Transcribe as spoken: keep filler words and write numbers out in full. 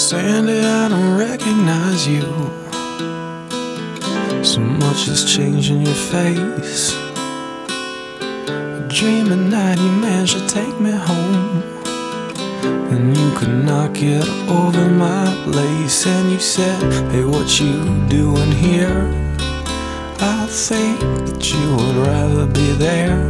Sandy, I don't recognize you. So much has changed in your face. I dream at night you managed to take me home, and you could not get over my place. And you said, hey, what you doing here? I think that you would rather be there.